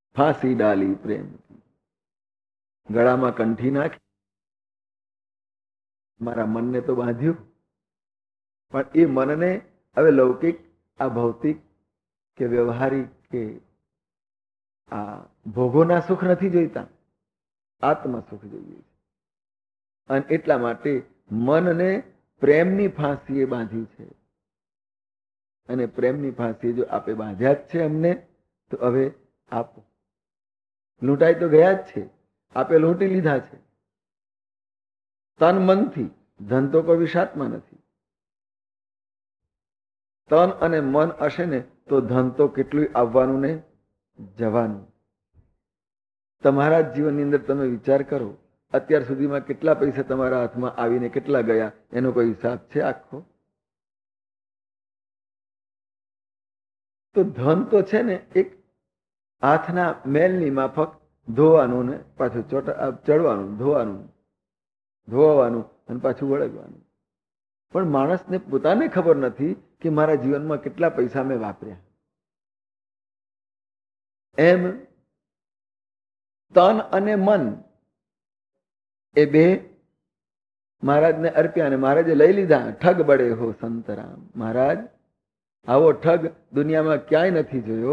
ફાંસી ડાલી પ્રેમ કી, ગળામાં કંઠી નાખી, મારા મનને તો બાંધ્યું, પણ એ મનને હવે લૌકિક, આ ભૌતિક કે વ્યવહારિક કે આ ભોગોના સુખ નથી જોઈતા, આત્મ સુખ જોઈએ. અને એટલા માટે મનને પ્રેમની ફાંસીએ બાંધ્યું છે. અને પ્રેમની ફાંસી જો આપે બાંધ્યા જ છે અમને, તો હવે આપો. લૂંટાઈ તો ગયા જ છે, આપે લૂંટી લીધા છે તન મનથી. ધન તો કોઈ વિષાત્મા નથી. તન અને મન હશે ને તો ધન તો કેટલું આવવાનું ને જવાનું. તમારા જીવનની અંદર તમે વિચાર કરો, અત્યાર સુધીમાં કેટલા પૈસા તમારા હાથમાં આવીને કેટલા ગયા, એનો કોઈ હિસાબ છે આખો? તો ધન તો છે ને એક હાથના મેલની માફક ધોવાનું ને પાછું ચડવાનું, ધોવાનું અને પાછું વળગવાનું. પણ માણસને પોતાને ખબર નથી કે મારા જીવનમાં કેટલા પૈસા મેં વાપર્યા. એમ તન અને મન એ બે મહારાજને અર્પ્યા અને મહારાજે લઈ લીધા. ઠગ બળે હો સંતરામ. મહારાજ આવો ઠગ દુનિયામાં ક્યાંય નથી જોયો.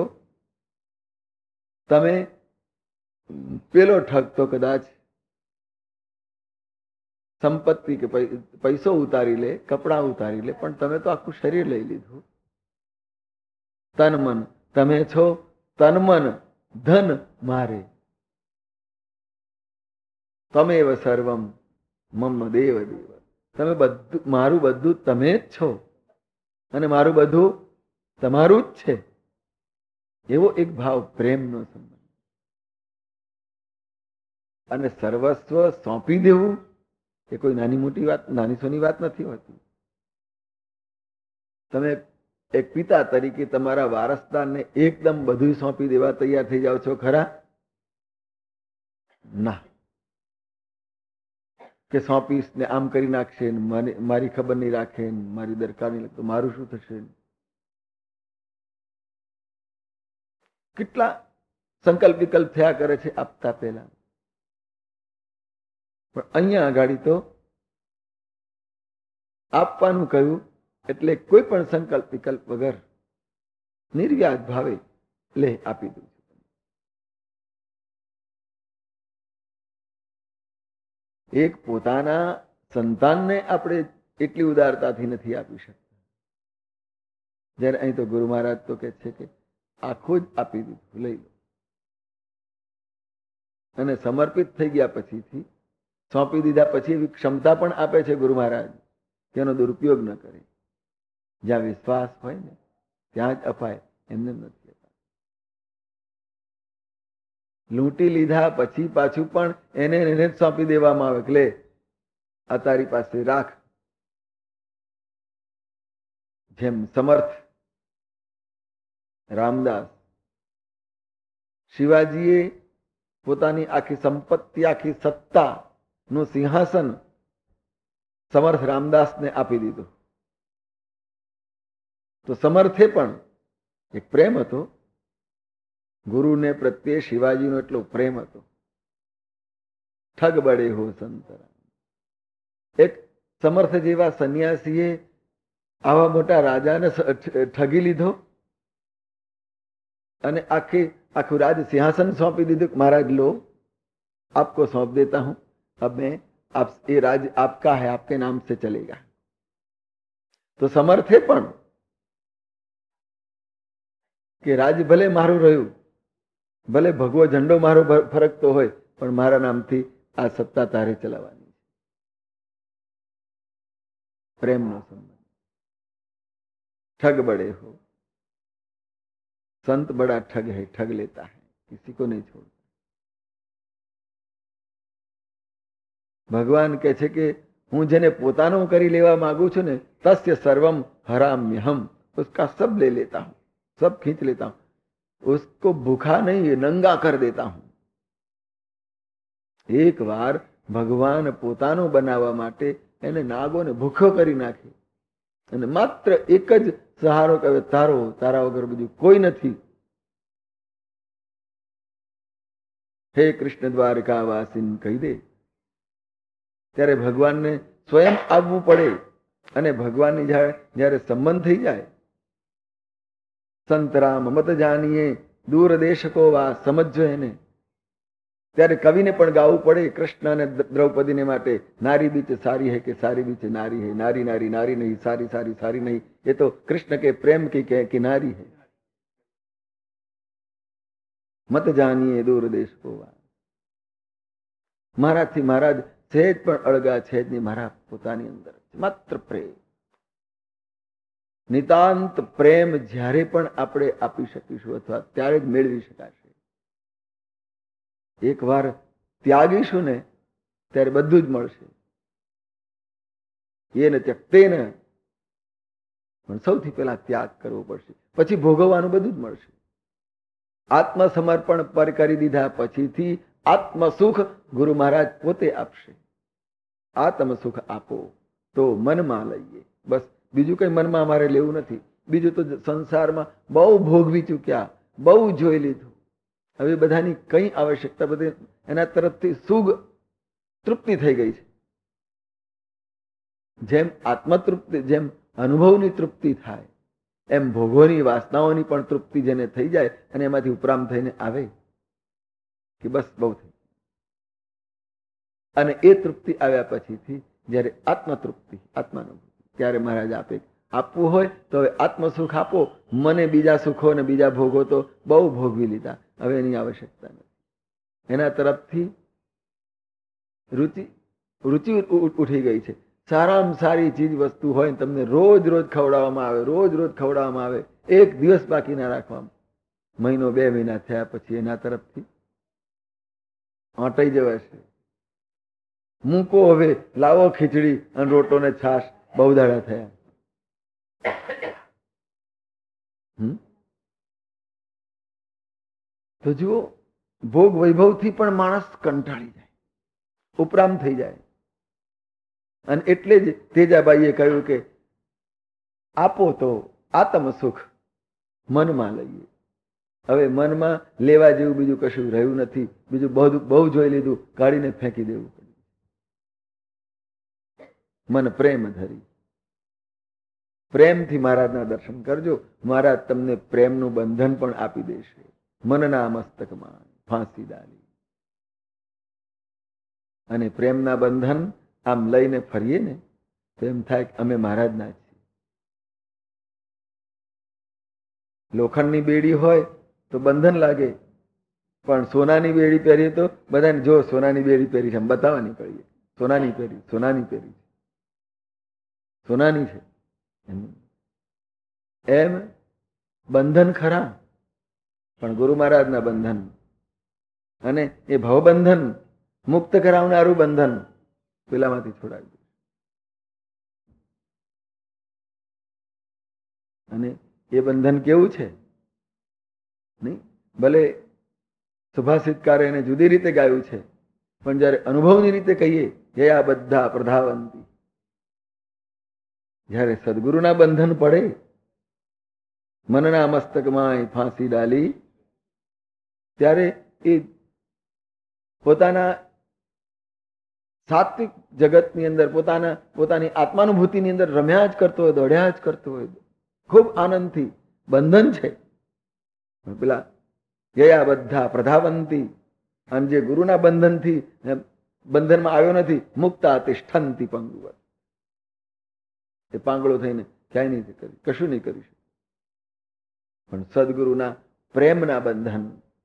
તમે પેલો ઠગ તો કદાચ સંપત્તિ કે પૈસો ઉતારી લે, કપડા ઉતારી લે, પણ તમે તો આખું શરીર લઈ લીધું. તન મન તમે છો, તન મન ધન મારે. તમેવ સર્વમ મમ દેવ દેવ. તમે બધું, મારું બધું તમે જ છો અને મારું બધું તમારું જ છે. એવો એક ભાવ, પ્રેમનો સંબંધ. અને સર્વસ્વ સોંપી દેવું એ કોઈ નાની મોટી વાત, નાની સોની વાત નથી હોતી. તમે એક પિતા તરીકે તમારા વારસદારને એકદમ બધું સોંપી દેવા તૈયાર થઈ જાઓ છો ખરા? ના. કે સોંપીશ ને આમ કરી નાખશે, મારી ખબર નહીં રાખે, મારી દરકાર નહીં લાગતો, મારું શું થશે? કેટલા સંકલ્પ વિકલ્પ થયા કરે છે આપતા પહેલા. પણ અહીંયા આગાડી તો આપવાનું કહ્યું એટલે કોઈ પણ સંકલ્પ વિકલ્પ વગર નિર્વ્યાજ ભાવે લે આપી દઉં છું. એક પોતાના સંતાનને આપણે એટલી ઉદારતાથી નથી આપી શકતા, જ્યારે અહીં તો ગુરુ મહારાજ તો કે છે કે આખું જ આપી દીધું, લઈ લો. અને સમર્પિત થઈ ગયા પછીથી, સોંપી દીધા પછી એવી ક્ષમતા પણ આપે છે ગુરુ મહારાજ કે એનો દુરુપયોગ ન કરે. જ્યાં વિશ્વાસ હોય ને ત્યાં જ અપાય, એમને નથી અપાય. લૂંટી લીધા પછી પાછું પણ એને જ સોંપી દેવામાં આવે કે લે આ તારી પાસે રાખ. જેમ સમર્થ રામદાસ, શિવાજીએ પોતાની આખી સંપત્તિ, આખી સત્તા નું સિંહાસન સમર્થ રામદાસને આપી દીધું. તો સમર્થે પણ એક પ્રેમ હતો ગુરુને પ્રત્યે, શિવાજીનો એટલો પ્રેમ હતો. ઠગ બળે હો સંતરા. એક સમર્થ જેવા સંન્યાસીએ આવા મોટા રાજાને ઠગી લીધો અને આખું રાજ સિંહાસન સોંપી દીધું. મહારાજ લો, આપકો सौंप देता हूं, अब मैं आप ये राज आपका है, आपके नाम से चलेगा. તો સમર્થે પણ કે રાજ ભલે મારું રહ્યું, ભલે ભગવો ઝંડો મારો ફરકતો હોય, પણ મારા નામથી આ સત્તા તારે ચલાવવાની છે. પ્રેમનો સંબંધ. ठग बड़े हो, संत बड़ा ठग है, ठग लेता है, किसी को नहीं छोड़ता. ભગવાન કહે છે કે હું જેને પોતાનું કરી લેવા માંગુ છું ને, તસ્ય સર્વમ हराम्यहम, उसका सब ले लेता हूं, सब खींच लेता हूं, उसको भूखा नहीं नंगा कर देता हूं. एक વાર ભગવાન પોતાનું બનાવવા માટે એને નાગોને ભૂખ્યો કરી નાખે અને માત્ર એક જ સહારો કહે, તારો, તારા વગર બીજું કોઈ નથી. હે કૃષ્ણ દ્વારકા વાસીન કહી દે. ત્યારે ભગવાનને સ્વયં આવવું પડે. અને ભગવાનની જયારે સંબંધ થઈ જાય, સંત રામ મત જાનીએ દૂર દેશકો વા, સમજો એને. ત્યારે કવિને પણ ગાવું પડે કૃષ્ણ અને દ્રૌપદીને માટે, નારી બીચ સારી હૈ કે સારી બીચ નારી હૈ, નારી નારી નારી નહીં, સારી સારી સારી નહીં, એ તો કૃષ્ણ કે પ્રેમ की किनारी है. મત જાનીએ દૂર દેશ કો વા. મારાથી મહારાજ સહેજ પણ અળગા છે જ નહીં, મારા પોતાની અંદર માત્ર પ્રેમ. નિતાંત પ્રેમ જ્યારે પણ આપણે આપી શકીશું અથવા ત્યારે જ મેળવી શકાશે. એકવાર ત્યાગીશું ને ત્યારે બધું જ મળશે. એને ત્યક્તેન, પણ સૌથી પહેલા ત્યાગ કરવો પડશે, પછી ભોગવવાનું બધું જ મળશે. આત્મસમર્પણ પર કરી દીધા પછીથી આત્મસુખ ગુરુ મહારાજ પોતે આપશે. આત્મસુખ આપો તો મનમાં લઈએ, બસ બીજું કઈ મનમાં અમારે લેવું નથી. બીજું તો સંસારમાં બહુ ભોગવી ચૂક્યા, બહુ જોઈ લીધું. હવે બધાની કઈ આવશ્યકતા, બધી એના તરફથી સુખ તૃપ્તિ થઈ ગઈ છે. જેમ આત્મતૃપ્તિ, જેમ અનુભવની તૃપ્તિ થાય, એમ ભોગોની વાસનાઓની પણ તૃપ્તિ જેને થઈ જાય અને એમાંથી ઉપરામ થઈને આવે કે બસ બહુ થઈ. અને એ તૃપ્તિ આવ્યા પછીથી જયારે આત્મતૃપ્તિ, આત્માનુભૂતિ, ત્યારે મહારાજ આપે, આપવું હોય તો હવે આત્મસુખ આપો. મને બીજા સુખો અને બીજા ભોગો તો બહુ ભોગવી લીધા, હવે એની આવશ્યકતા નથી. એના તરફથી રુચિ ઉઠી ગઈ છે. સારામાં સારી ચીજ વસ્તુ હોય ને તમને રોજ રોજ ખવડાવવામાં આવે, રોજ રોજ ખવડાવવામાં આવે, એક દિવસ બાકી ના રાખવામાં, મહિનો 2 મહિના થયા પછી એના તરફથી આંટાઈ જવાશે. મૂકો હવે, લાવો ખીચડી અને રોટલો ને છાશ, બહુ દાડા થયા. તો જુઓ, ભોગ વૈભવથી પણ માણસ કંટાળી જાય, ઉપરામ થઈ જાય. અને એટલે જ તેજાબાઈએ કહ્યું કે આપો તો આત્મ સુખ મનમાં લઈએ. હવે મનમાં લેવા જેવું બીજું કશું રહ્યું નથી. બીજું બહુ જોઈ લીધું, કાઢીને ફેંકી દેવું પડ્યું. મન પ્રેમ ધરી, પ્રેમથી મહારાજના દર્શન કરજો. મહારાજ તમને પ્રેમનું બંધન પણ આપી દેશે. મનના મસ્તકમાં ફાંસી ડાલી. અને પ્રેમના બંધન આમ લઈને ફરીએ ને તો એમ થાય કે અમે મહારાજના છીએ. લોખંડની બેડી હોય તો બંધન લાગે, પણ સોનાની બેડી પહેરીએ તો બધાને જો સોનાની બેડી પહેરી છે, બતાવવાની પડીએ, સોનાની પહેરી, સોનાની પહેરી છે, સોનાની છે. એમ બંધન ખરા, પણ ગુરુ મહારાજના બંધન અને એ ભવબંધન મુક્ત કરાવનારું બંધન પેલામાંથી છોડાવી દે. અને એ બંધન કેવું છે નહીં? ભલે સુભાષિતકારે એને જુદી રીતે ગાયું છે, પણ જયારે અનુભવની રીતે કહીએ, હે આ બધા પ્રધાવંતી, જયારે સદગુરુના બંધન પડે, મનના મસ્તકમાં ફાંસી ડાલી, ત્યારે એ પોતાના સાત્વિક જગતની અંદર, પોતાની આત્માનુભૂતિની અંદર રમ્યા જ કરતો હોય, દોડ્યા જ કરતો હોય, ખૂબ આનંદથી. બંધન છે પેલા ગયા બધા પ્રધાવંતી, અને જે ગુરુના બંધનથી બંધનમાં આવ્યો નથી, મુક્તા તિષ્ઠંતી પંગુવત, એ પાંગળો થઈને ક્યાંય નહીં કરી, કશું નહીં કરી શકે. પણ સદગુરુના પ્રેમના બંધન,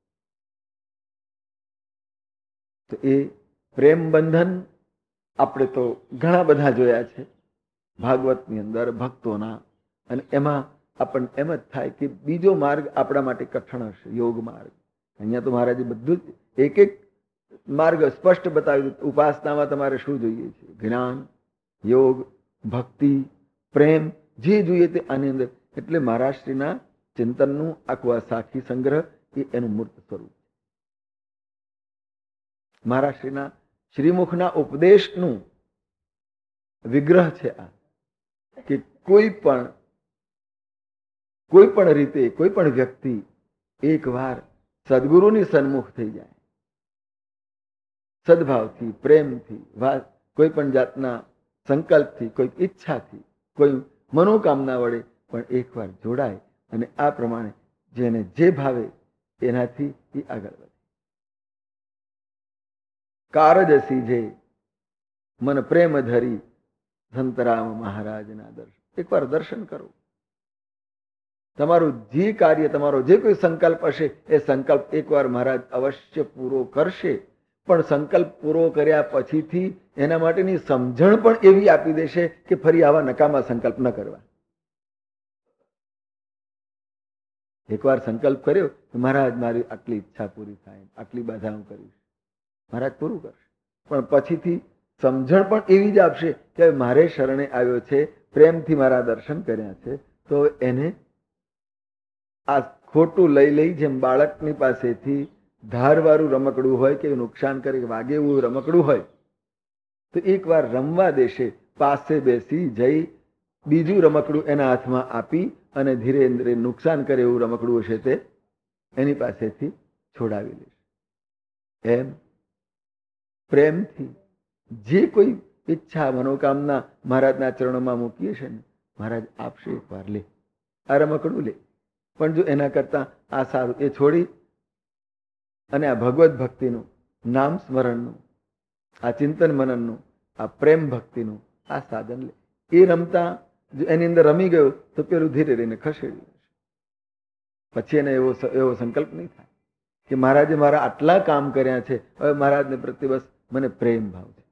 તો એ પ્રેમ બંધન આપણે તો ઘણા બધા જોયા છે ભાગવતની અંદર, ભક્તોના. અને એમાં આપણને એમ જ થાય કે બીજો માર્ગ આપણા માટે કઠણ હશે, યોગ માર્ગ. અહીંયા તો મહારાજે બધું જ એક એક માર્ગ સ્પષ્ટ બતાવી દીધું. ઉપાસનામાં તમારે શું જોઈએ છે? જ્ઞાન, યોગ, ભક્તિ, પ્રેમ, જે જોઈએ તે આની અંદર. એટલે મહારાજશ્રીના ચિંતનનું આખું આ સાખી સંગ્રહ એ એનું મૂર્ત સ્વરૂપ. મહારાજશ્રીના શ્રીમુખના ઉપદેશનું વિગ્રહ છે આ, કે કોઈ પણ રીતે કોઈ પણ વ્યક્તિ એકવાર સદગુરુની સન્મુખ થઈ જાય સદભાવથી, પ્રેમથી, કોઈ પણ જાતના સંકલ્પથી, કોઈ ઈચ્છાથી, કોઈ મનોકામના વડે પણ એકવાર જોડાય અને આ પ્રમાણે જેને જે ભાવે એનાથી એ આગળ વધે. કારજસી જે મન પ્રેમ ધરી સંતરામ મહારાજના દર્શન. એકવાર દર્શન કરો. તમારું જે કાર્ય, તમારો જે કોઈ સંકલ્પ હશે એ સંકલ્પ એકવાર મહારાજ અવશ્ય પૂરો કરશે. પણ સંકલ્પ પૂરો કર્યા પછીથી એના માટેની સમજણ પણ એવી આપી દેશે કે ફરી આવા નકામા સંકલ્પ ન કરવા. એકવાર સંકલ્પ કર્યો કે મહારાજ મારી આટલી ઈચ્છા પૂરી થાય, આટલી બાધા હું કરીશ, મહારાજ પૂરું કરશે. પણ પછીથી સમજણ પણ એવી જ આપશે કે મારે શરણે આવ્યો છે, પ્રેમથી મારા દર્શન કર્યા છે, તો એને આ ખોટું લઈ જેમ બાળકની પાસેથી ધારવાળું રમકડું હોય કે નુકસાન કરે, વાગે એવું રમકડું હોય તો એકવાર રમવા દેશે, પાસે બેસી જઈ બીજું રમકડું એના હાથમાં આપી અને ધીરે ધીરે નુકસાન કરે એવું રમકડું હશે તે એની પાસેથી છોડાવી લેશે. એમ પ્રેમથી જે કોઈ ઈચ્છા, મનોકામના મહારાજના ચરણોમાં મૂકીએ છે ને, મહારાજ આપશે. એકવાર લે, આ રમકડું લે. પણ જો એના કરતા આ સારું એ છોડી અને આ ભગવત ભક્તિનું, નામ સ્મરણનું, આ ચિંતન મનનનું, આ પ્રેમ ભક્તિનું આ સાધન લે. એ રમતા જો એની અંદર રમી ગયો તો પેલું ધીરે રહીને ખસેડી લેશે. પછી એને એવો સંકલ્પ નહીં થાય કે મહારાજે મારા આટલા કામ કર્યા છે, હવે મહારાજને પ્રત્યે બસ મને પ્રેમ ભાવ છે,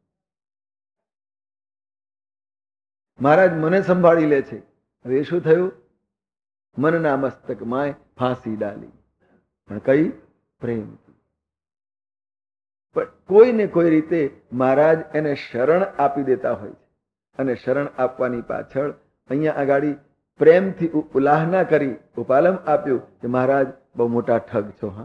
મહારાજ મને સંભાળી લે છે. હવે એ શું થયું? મનના મસ્તક માય ફાંસી ડાલી. પણ કઈ? પ્રેમથી. પણ કોઈને કોઈ રીતે મહારાજ એને શરણ આપી દેતા હોય છે. અને શરણ આપવાની પાછળ અહીંયા આગાડી પ્રેમથી ઉલાહના કરી ઉપાલમ આપ્યું કે મહારાજ બહુ મોટા ઠગ છો. હા,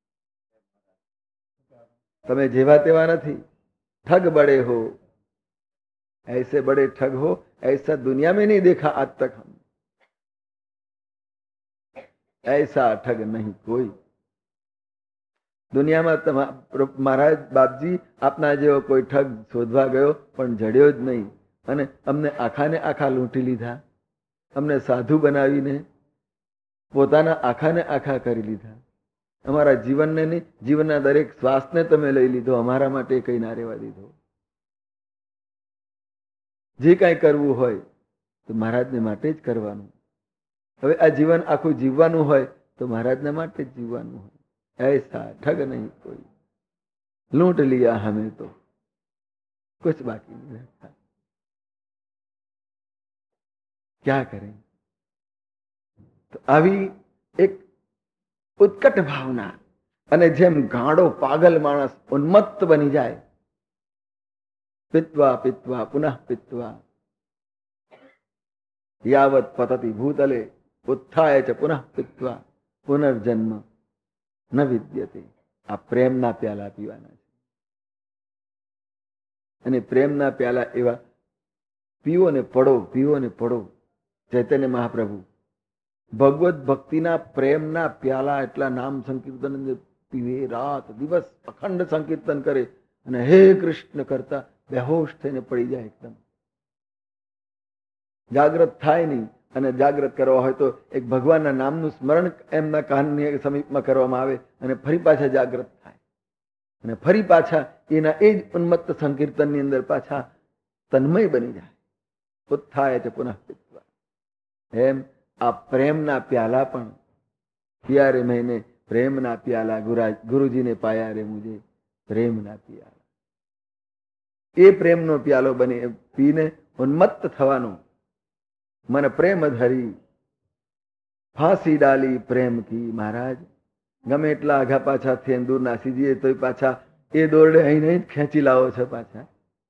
તમે જેવા તેવા નથી. ठग बड़े हो, ऐसे बड़े ठग हो, ऐसा दुनिया में नहीं देखा आज तक हम, ऐसा ठग नहीं कोई. દુનિયામાં મહારાજ બાપજી આપના જેવો કોઈ ઠગ શોધવા ગયો પણ જડ્યો જ નહીં. અને અમને આખાને આખા લૂંટી લીધા, અમને સાધુ બનાવીને પોતાના આખાને આખા કરી લીધા. અમારા જીવનને નહીં, જીવનના દરેક શ્વાસને તમે લઈ લીધો, અમારા માટે કઈ ના રહેવા દીધો. જે કાંઈ કરવું હોય તો મહારાજને માટે જ કરવાનું. હવે આ જીવન આખું જીવવાનું હોય તો મહારાજને માટે જ જીવવાનું હોય. ऐसा ठग नहीं कोई, लूट लिया हमें तो कुछ बाकी नहीं रहता. क्या करें? તો આવી એક ઉત્કટ ભાવના, અને જેમ ગાંડો પાગલ માણસ ઉન્મત્ત બની જાય, પિત્વા પિત્વા પુનઃ પિત્વા યાવત પતતિ ભૂતલે ઉત્થાય ચ પુનઃ પિત્વા પુનર્જન્મ ન વિદ્યતે. આ પ્રેમના પ્યાલા પીવાના છે. અને પ્રેમના પ્યાલા એવા પીવો ને પડો, પીવો ને પડો. ચૈતન્ય મહાપ્રભુ ભગવત ભક્તિના પ્રેમના પ્યાલા એટલા નામ સંકીર્તન પીવે, રાત દિવસ અખંડ સંકીર્તન કરે અને હે કૃષ્ણ કરતા બેહોશ થઈને પડી જાય. એકદમ જાગ્રત થાય નહીં. અને જાગ્રત કરવા હોય તો એક ભગવાનના નામનું સ્મરણ એમના કાનની સમીપમાં કરવામાં આવે અને ફરી પાછા જાગ્રત થાય અને ફરી પાછા એના એ જ ઉન્મત્ત સંકીર્તનની અંદર પાછા તન્મય બની જાય. ઉત્થાય છે પુનઃ પિત્વા. એમ આ પ્રેમના પ્યાલા પણ પિયા રે મેને પ્રેમના પ્યાલા ગુરુજીને પાયા રે મુજે પ્રેમના પ્યાલા. એ પ્રેમનો પ્યાલો બની પીને ઉન્મત્ત થવાનો. मन प्रेम धरी फांसी डाली प्रेम की. મહારાજ ગમે એટલા આઘા પાછા થઈને દૂર નાસી જઈએ તો પાછા એ દોરડે અહીં નહીં ખેંચી લાવો છો પાછા.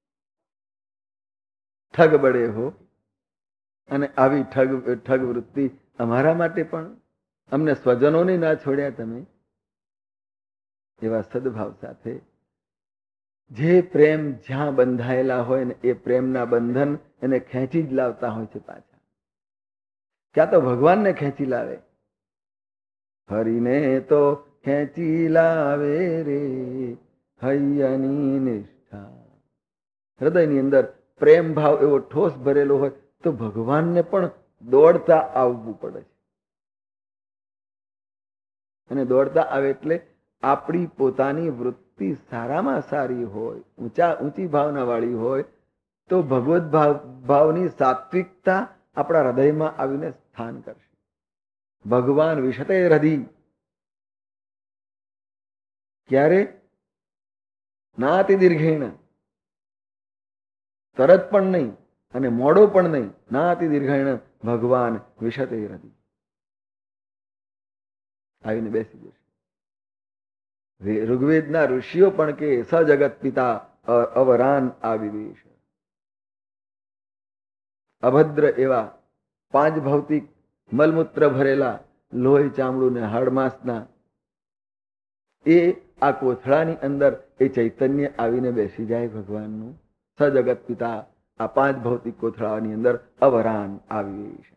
ઠગ બડે હો. અને આવી ઠગ વૃત્તિ અમારા માટે પણ, અમને સ્વજનોને ના છોડ્યા તમે. એવા સદભાવ સાથે જે પ્રેમ જ્યાં બંધાયેલા હોય ને એ પ્રેમના બંધન એને ખેંચી જ લાવતા હોય છે પાછા. ક્યાં તો ભગવાનને ખેંચી લાવે, હરીને તો ખેંચી લાવે રે હૈયાની નિષ્ઠા. હૃદયની અંદર પ્રેમ ભાવ એવો ઠોસ ભરેલો હોય તો ભગવાનને પણ દોડતા આવવું પડે છે. અને દોડતા આવે એટલે આપણી પોતાની વૃત્તિ સારામાં સારી હોય, ઊંચી ભાવના વાળી હોય તો ભગવત ભાવની સાત્વિકતા આપણા હૃદયમાં આવીને સ્થાન કરશે. ભગવાન વિશતે હૃદય. ક્યારે? નાતિ દીર્ઘેણ, તરત પણ નહીં અને મોડો પણ નહીં. નાતિ દીર્ઘેણ ભગવાન વિશતે હૃદય આવીને બેસી જશે. ઋગ્વેદના ઋષિઓ પણ કે સ જગત પિતા અવરાન આવિવેશ. અભદ્ર એવા 5 ભૌતિક મલમૂત્ર ભરેલા લોહી ચામડું ને હાડમાંસના એ આ કોથળાની અંદર એ ચૈતન્ય આવીને બેસી જાય ભગવાનનું. સ જગત પિતા આ 5 ભૌતિક કોથળાની અંદર અવરાન આવિવેશ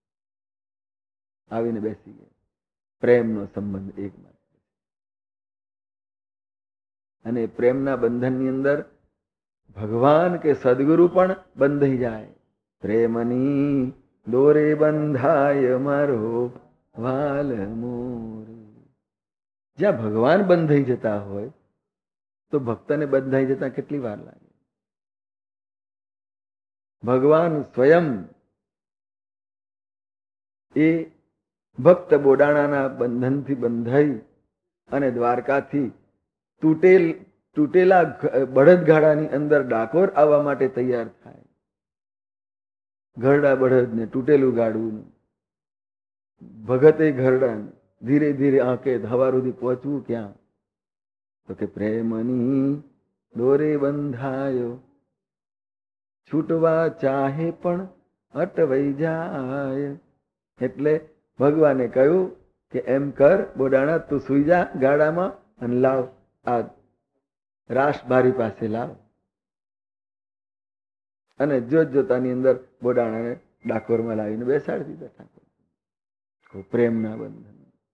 આવીને બેસી ગયા. પ્રેમનો સંબંધ એકમાત્ર. અને પ્રેમના બંધનની અંદર ભગવાન કે સદગુરુ પણ બંધાઈ જાય. પ્રેમની દોરે બંધાય મારો વાલ મોરે. જ્યાં ભગવાન બંધાઈ જતા હોય તો ભક્તને બંધાઈ જતા કેટલી વાર લાગે? ભગવાન સ્વયં એ ભક્ત બોડાણાના બંધનથી બંધાઈ અને દ્વારકાથી તૂટેલા બળદગાડાની અંદર ડાકોર આવવા માટે તૈયાર થાય. ઘરડા બળદને તૂટેલું ગાડવું, ભગતે ઘરડા ધીરે ધીરે આંકે હવાર સુધી પહોંચવું ક્યાં? તો કે પ્રેમની દોરે બંધાયો, છૂટવા ચાહે પણ અટવાઈ જાય. એટલે ભગવાને કહ્યું કે એમ કર બોડાણા, તું સુઈ જા ગાડામાં અને લાવ આ રાસ બારી પાસે લાવ. અને જોતાની અંદર બોડાણાને ડાકોરમાં લાવીને બેસાડી દીધા. પ્રેમના બંધન.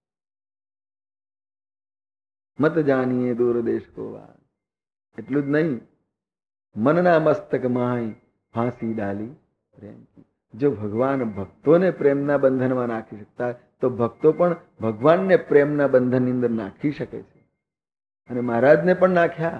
મત જાણીએ દૂર દેશ કો વાત. એટલું જ નહીં, મનના મસ્તક માય ફાંસી ડાલી પ્રેમ કી. જો ભગવાન ભક્તોને પ્રેમના બંધનમાં નાખી શકતા તો ભક્તો પણ ભગવાનને પ્રેમના બંધનની અંદર નાખી શકે છે. અને મહારાજને પણ નાખ્યા.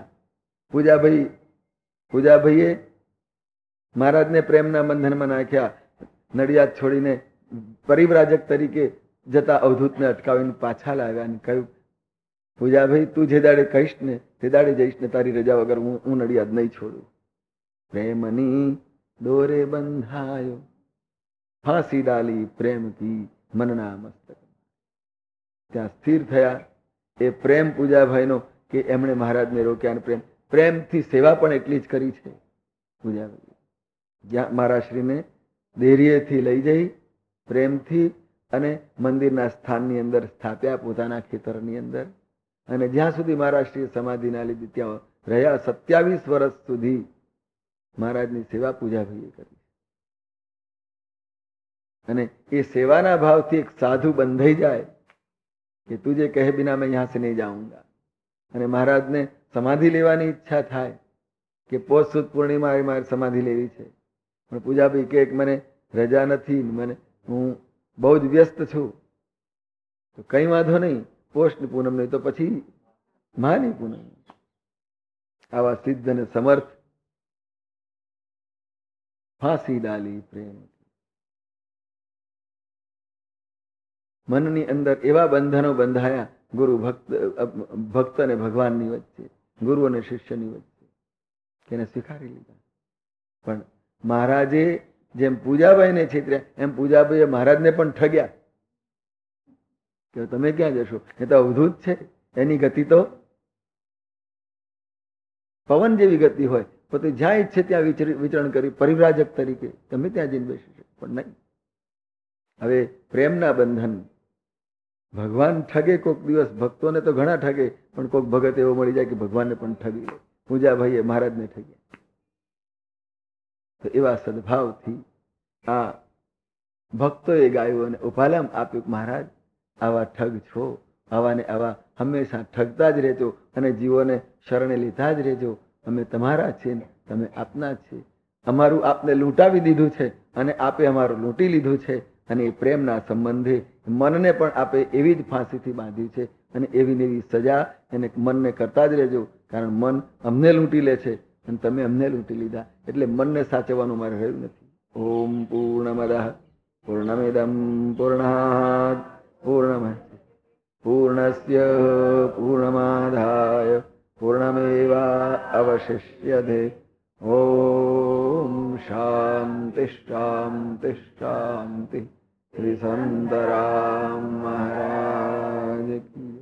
પૂજાભાઈએ મહારાજને પ્રેમના બંધનમાં નાખ્યા. નડિયાદ છોડીને પરિવ્રાજક તરીકે જતા અવધૂતને અટકાવીને પાછા લાવ્યા અને કહ્યું, પૂજાભાઈ તું જે દાડે કહીશ ને તે દાડે જઈશ ને, તારી રજા વગર હું નડિયાદ નહીં છોડું. પ્રેમની દોરે બંધાયો, ફાંસી ડાલી પ્રેમ કી મનના મસ્તક. ત્યાં સ્થિર થયા. એ પ્રેમ પૂજાભાઈનો કે એમણે મહારાજને રોક્યા. અને પ્રેમથી સેવા પણ એટલી જ કરી છે પૂજાભાઈ. જ્યાં મહારાજશ્રીને દેરીએથી લઈ જઈ પ્રેમથી અને મંદિરના સ્થાનની અંદર સ્થાપ્યા, પોતાના ખેતરની અંદર. અને જ્યાં સુધી મહારાજશ્રીએ સમાધિ ના લીધી ત્યાં રહ્યા. 27 વર્ષ સુધી મહારાજની સેવા પૂજાભાઈએ કરી. અને એ સેવાના ભાવથી એક સાધુ બંધાઈ જાય કે તુજે કહે બિના મેં યહાં સે નહીં જાઉંગા. અને મહારાજને સમાધિ લેવાની ઈચ્છા થાય કે પોષ સુદ પૂર્ણિમા મારે સમાધિ લેવી છે, પણ પૂજાભાઈ કે મને રજા નથી, હું બહુ જ વ્યસ્ત છું. તો કઈ વાંધો નહીં, પોષની પૂનમ નહીં તો પછી માની પૂનમ. આવા સિદ્ધ અને સમર્થ ફાંસી ડાલી પ્રેમ. મનની અંદર એવા બંધનો બંધાયા ભક્ત અને ભગવાનની વચ્ચે, ગુરુ અને શિષ્યની વચ્ચે, કે એને સ્વીકારી લીધા. પણ મહારાજે જેમ પૂજાભાઈને છેતર્યા એમ પૂજાભાઈએ મહારાજને પણ ઠગ્યા કે તમે ક્યાં જશો, એ તો અવધૂત છે, એની ગતિ તો પવન જેવી ગતિ હોય, પોતે જ્યાં ઈચ્છે ત્યાં વિચરણ કરી પરિવ્રાજક તરીકે તમે ત્યાં જઈને બેસી શકો. પણ નહીં. હવે પ્રેમના બંધન. ભગવાન ઠગે કોક દિવસ, ભક્તોને તો ઘણા ઠગે, પણ કોક ભગત એવો મળી જાય કે ભગવાનને પણ ઠગી લે. પૂજાભાઈએ મહારાજને ઠગ્યા. તો એવા સદભાવથી આ ભક્તોએ ગાયું અને ઉપાલામ આપ્યું, મહારાજ આવા ઠગ છો, આવાને આવા હંમેશા ઠગતા જ રહેજો અને જીવોને શરણે લીધા જ રહેજો. અમે તમારા છીએ ને તમે આપના છીએ. અમારું આપને લૂંટાવી દીધું છે અને આપે અમારું લૂંટી લીધું છે. અને એ પ્રેમના સંબંધે મનને પણ આપે એવી જ ફાંસીથી બાંધ્યું છે અને એવી ને એવી સજા એને મનને કરતા જ રહેજો. કારણ મન અમને લૂંટી લે છે અને તમે અમને લૂંટી લીધા, એટલે મનને સાચવવાનું મારે રહ્યું નથી. ઓમ પૂર્ણમદઃ પૂર્ણમિદં પૂર્ણાત પૂર્ણમસ્ય પૂર્ણસ્ય પૂર્ણમાદાય પૂર્ણમેવાવશિષ્યતે. ઓમ શાંતિ શાંતિ શાંતિ. શ્રી સંતરામ મહારાજ કી